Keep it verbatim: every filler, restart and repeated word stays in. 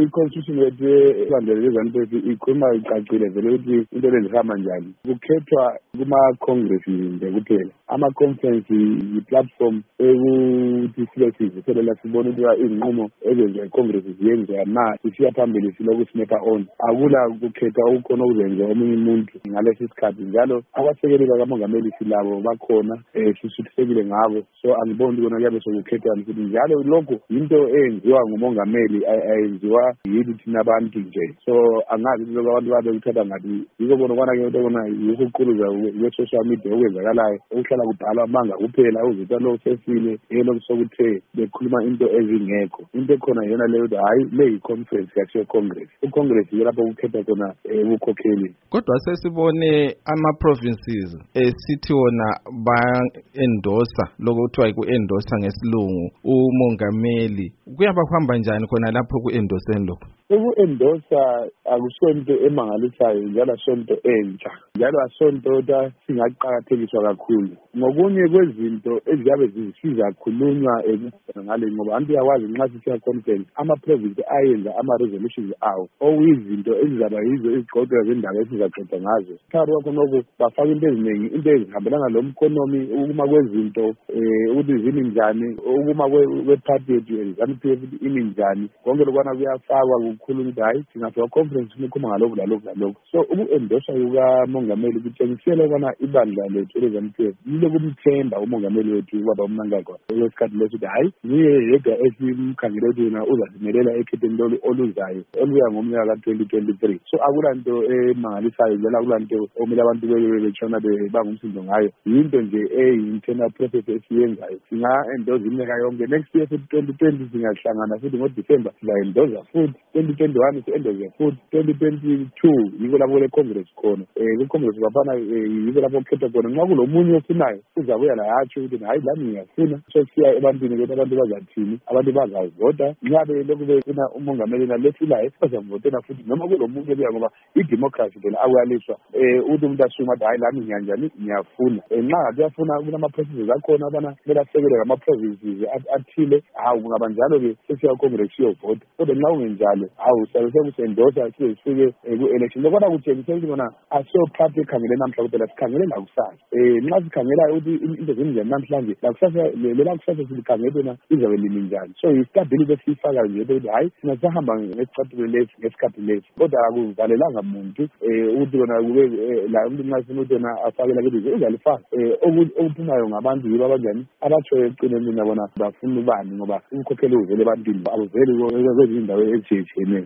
i-constitution yethu ebandla lezanupesi ikhuluma icacile vele ukuthi into lezihamba njani. Kukhethwa kuma-congress nje kuphela. Ama-conference yi-platform ekuthi sibe sivuselela sibone ukuba iy'nqumo ezenziwa i-congress ziyenziwa na sisiya phambili silokhu sinepa on. Akula kukhethwa okukhona okuzenziwa omunye umuntu ngalesi sikhathi. Njalo abasekeli bakamongameli silabo bakhona um sisuthisekile ngabo. So angiboni kona kuyabe sokukhethwa futhi njalo lokhu into eyenziwa ngumongameli ayenziwa yithi thina abantu nje. So angazi ukuthi abantu babe kuthatha ngathi yiko bona kwana ke into kona yokuquluza kwe-social media okwenzakalayo okuhlala kubhalwa amanga kuphela uzitha lo sesile yelo kusokuthe bekhuluma into ezingekho. Into ekhona yona leyo ukuthi hayi le yi-conference yakhe congress. I-congress yilapho kukhethwa khona ubukhokheli. Kodwa sesibone ama-provinces esithi wona ba-endorsa lokho kuthiwa ku-endorsa ngesilungu umongameli. Kuyaba kuhamba njani khona lapho ku-endoseni lokho? Uku-endorsa akusonto emangalisayo njalo asonto entsha. Njalo asonto ta singaqakathekiswa kakhulu. Ngokunye kwezinto eziyabe zisiza khulunywa ekufana ngale ngoba abantu yawazi nxa sisiya conference ama-province ayenza ama-resolutions awo okuyizinto ezizaba yizo izigqogqo zendaba esizaxoxa ngazo. Phakathi kwakho lokhu bafaka into eziningi, into ezihambelana lo-economy, ukuma kwezinto um ukuthi zimi njani, ukuma kwe-party yethu eZANU-P F imi njani. Konke lokwana kuyafakwa kukhulunywa ukuthi hayi singafika conference sikhuluma ngalokhu lalokhu lalokhu. So uku-endorsa kukamongameli kutshengisela ukubana ibandla lethu ele-ZANU-P F lokumthemba umongameli wethu ubaba uMnangagwa kwesikhathi leso ukuthi hayi niye yedwa esimkhangele ukuthi yena uzasimelela ekhetheni lolu oluzayo oluya ngomnyaka ka-twenty twenty-three. So akulanto emangalisayo njalo akulanto omele abantu betshona bangumsindo ngayo. Yinto nje eyi-internal process esiyenzayo. Singa-endorse iminyaka yonke. Next year futhi twenty twenty singahlangana futhi ngoDisemba siza-endorsa futhi. twenty twenty-one si-endorse futhi. twenty twenty-two yiko lapho le congress khona. Um ku-congress bafana yiko lapho kukhethwa khona. Nxa kulomunye ofunayo uzabuya la yatsho ukuthi hayi lami ngiyafuna. So siya ebantwini ukuthi abantu bazathini, abantu bazavota. Nxa belokhu befuna umongameli nalesilayo bazamvotela futhi noma kulomunye obuya ngoba i-democracy phela akuyaliswa um ukuthi umuntu ashume athi hayi lami ngiyanjani ngiyafuna. Nxa kuyafuna kulama-processes akhona abana kumele asekelwe ngama-provinces athile, hawu kungaba njalo-ke sesiya congress siyovota. Kodwa nxa kungenjalo hawu siyabe sekusendosa size sifike ku-election. Lokwana kutshengisela ukuthi kona asiyophathi ekhangele namhla kuphela sikhangele lakusasa. Um nxa sikhangela ukuthi into zinjani namhlanje lakusasa lelakusasa silikhangele yona izabe limi njani. So i-stability esiyifaka nje ukuthi hayi sina sisahamba ngesicathulo lesi ngesikhathi lesi. Kodwa akuvalelanga muntu um ukuthi kona kube la umuntu nxa sifuna ukuthi yona afakela kithi uzalifaka. Um okuphumayo ngabantu yibo abanjani abatshoyo ekucineni bona bafuna ubani ngoba umkhokheli uvele ebantwini abuveli kwezinye indawo ezitshiyetshiyeneyo.